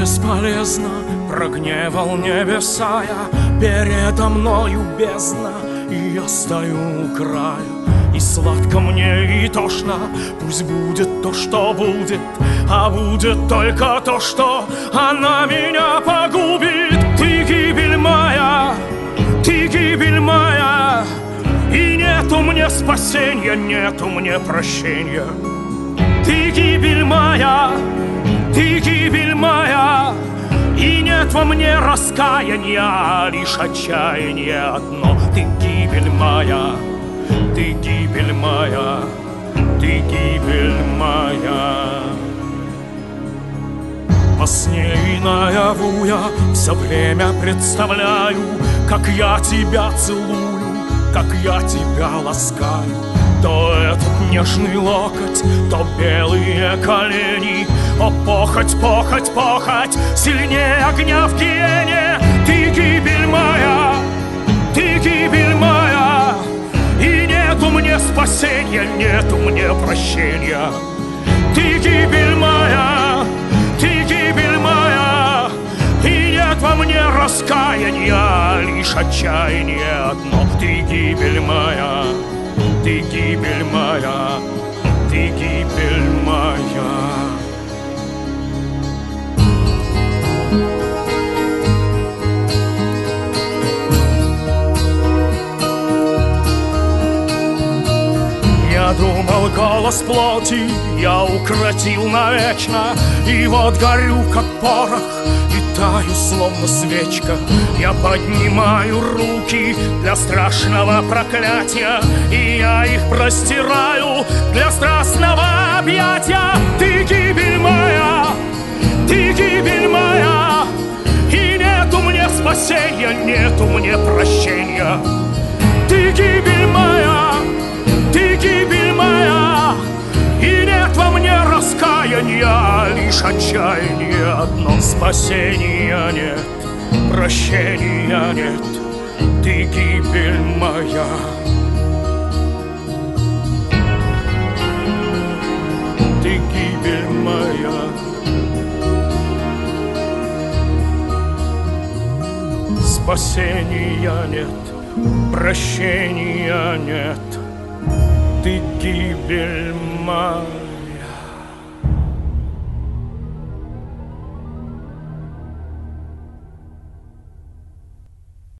бесполезно прогневал небеса я, передо мною бездна, и я стою у края. И сладко мне, и тошно, пусть будет то, что будет, а будет только то, что она меня погубит. Ты гибель моя, ты гибель моя, и нету мне спасения, нету мне прощения. Ты гибель моя, ты гибель моя, и нет во мне раскаяния, лишь отчаяние одно. Ты гибель моя, ты гибель моя, ты гибель моя. Во сне и наяву я все время представляю, как я тебя целую, как я тебя ласкаю. То этот нежный локоть, то белые колени. О, похоть, похоть, похоть, сильнее огня в гиене. Ты гибель моя, ты гибель моя, и нету мне спасения, нету мне прощения. Ты гибель моя, ты гибель моя, и нет во мне раскаяния, лишь отчаяние одно. Ты гибель моя, ты гибель моя, ты гибель моя. Я думал, голос плоти я укротил навечно, и вот горю, как порох, и таю, словно свечка. Я поднимаю руки для страшного проклятия, и я их простираю для страстного объятия. Ты гибель моя, ты гибель моя, и нету мне спасения, нету мне прощения. Ты гибель моя, ты гибель моя, и нет во мне раскаяния, лишь отчаяние одно. Спасения нет, прощения нет, ты гибель моя. Ты гибель моя. Спасения нет, прощения нет, ты гибель моя.